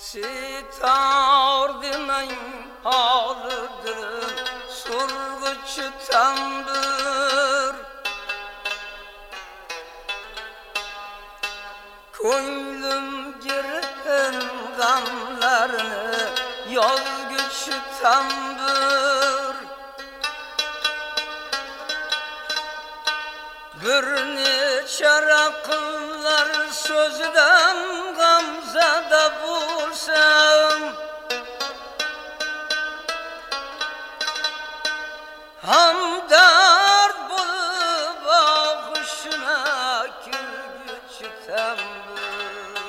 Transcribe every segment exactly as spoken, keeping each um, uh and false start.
Sitar demen halıdır, surguçu tandır. Koynum giren gamlarını yazgıçı tandır. Bir neçe rakımlar sözden gamzada bulsam, hamdard bulup ağuşuna külgüçü tandır.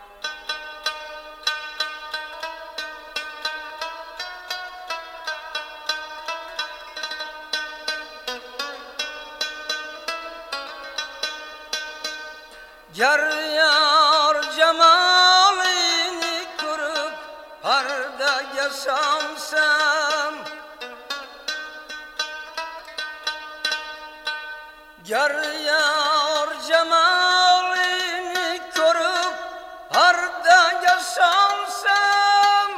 Yar yar cemalini kurup harda yaşansam, yar yar cemalini kurup harda yaşansam,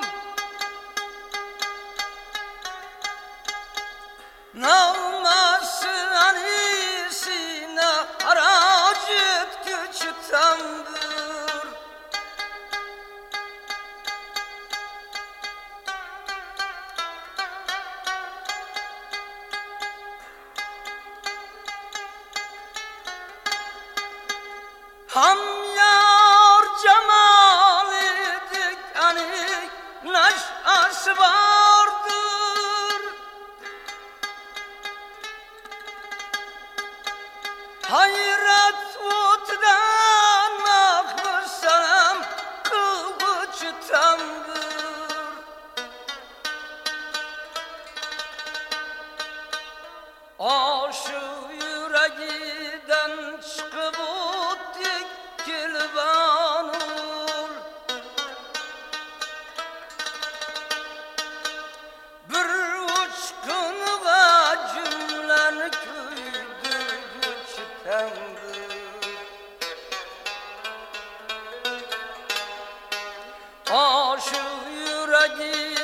nalması anisine haracet gücü tandır. Ham yar cemali dikani neşası vardır. Hayrat otdan mahvursam kılıcı tandır. Aşı yüreğiden çıkıp otdik kilvanur. Bir uçkınığa cümlen köydü güç tandır. Aşı yüreği